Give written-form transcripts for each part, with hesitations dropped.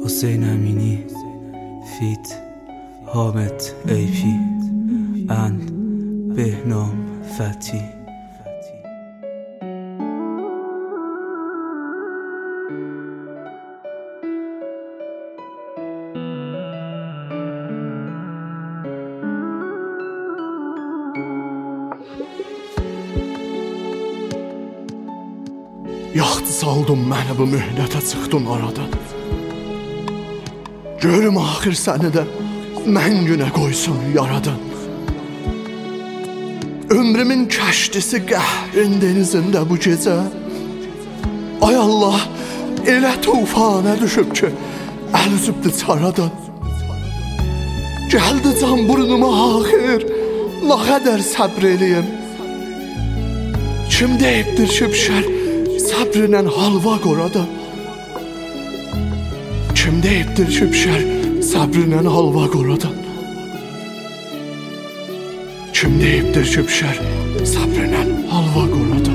حسین امینی فیت حامد ایپی اند بهنام فتی. Yaxdı saldım məni bu mühnətə, çıxdın aradan. Görüm axır səni də mən günə qoysun yaradan. Ömrümün kəşdisi qəhrin denizində bu gecə. Ay Allah, elə tufana düşüb ki əl üzübdü çaradan. Gəldi can burnuma axır, nə qədər səbr eləyim. Kim deyibdir ki bişər səbrlə halva qoradan. Kim deyibdir ki bişər səbrlə halva qoradan. Kim deyibdir ki bişər səbrlə halva qoradan.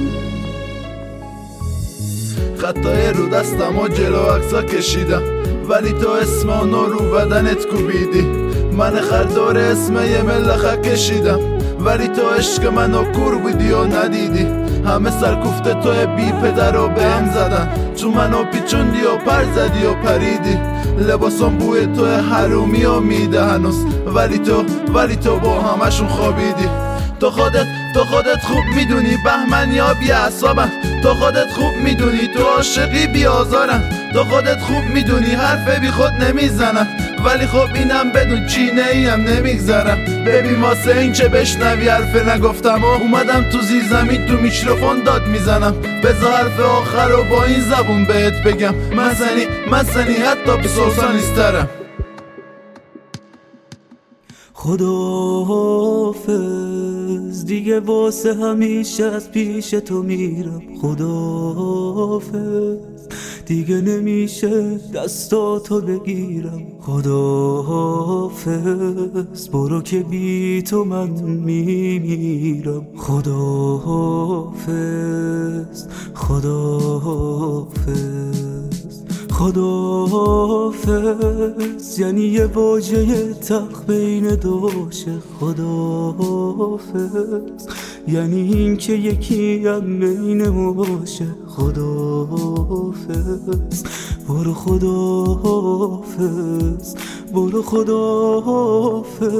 خطای رو دستم و جلو عکسا کشیدم، ولی تو اسم اونو رو بدنت کوبیدی. من خردار اسم یه ملخه کشیدم، ولی تو عشق منو کور بودی و ندیدی. همه سرکوفته توی بی پدر رو بهم زدن، تو منو پیچوندی و پر زدی و پریدی. لباسم بوی توی حرومی و میده هنوز، ولی تو با همشون خوابیدی. تو خودت خوب میدونی بهمن یا بی اعصابم. تو خودت خوب میدونی تو عاشقی بی آزارم. تو خودت خوب میدونی حرف بی خود نمیزنم، ولی خب اینم بدون چینه ایم نمیگذرم. ببین واسه این چه بشنوی حرف نگفتم و اومدم تو زیر زمین تو میکروفون داد میزنم. بذار حرف آخر رو با این زبون بهت بگم، من سنی حتی بسوسا نیسترم. خداحافظ دیگه واسه همیشه از پیش تو میرم. خداحافظ دیگه نمیشه دستاتو بگیرم. خداحافظ برو که بی تو من میمیرم. خداحافظ خداحافظ یعنی یه واژه تق بین دو عاشق. خداحافظ یعنی این که یکی هم بین عاشق. خداحافظ برو. خداحافظ برو. خداحافظ.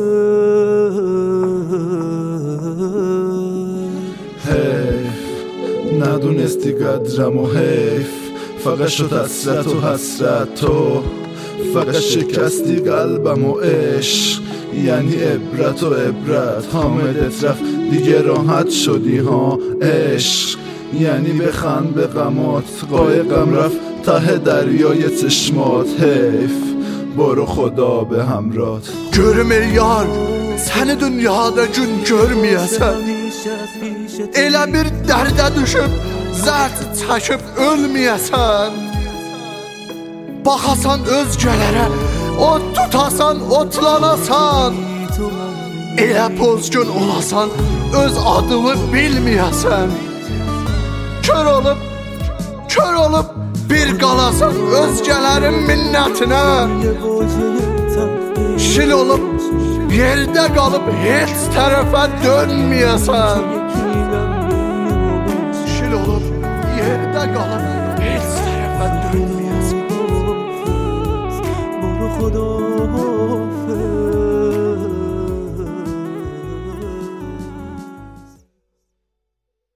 حیف ندونستی قدرم و حیف، فقط شد حسرت و حسرت. تو فقط شکستی قلبم و عشق، یعنی عبرت و عبرت. حامدت رفت دیگه راحت شدی ها عشق، یعنی بخند به غمات. قایقم رفت ته دریای چشمات. حیف برو خدا به همرات. Görmür yar səni dünyada gün görməyəsən. Elə bir dərdə düşüb zərd çəkib ölməyəsən. Baxasan özgələrə, ot tutasan, otlanasan. Elə pozgun olasan, öz adını bilməyəsən. Kör olub bir qalasan özgələrin minnətinə. Şil olub yerdə qalıb heç tərəfə dönməyəsən. Şil olub yerdə qalıb heç tərəfə dönməyəsən. برو. خداحافظ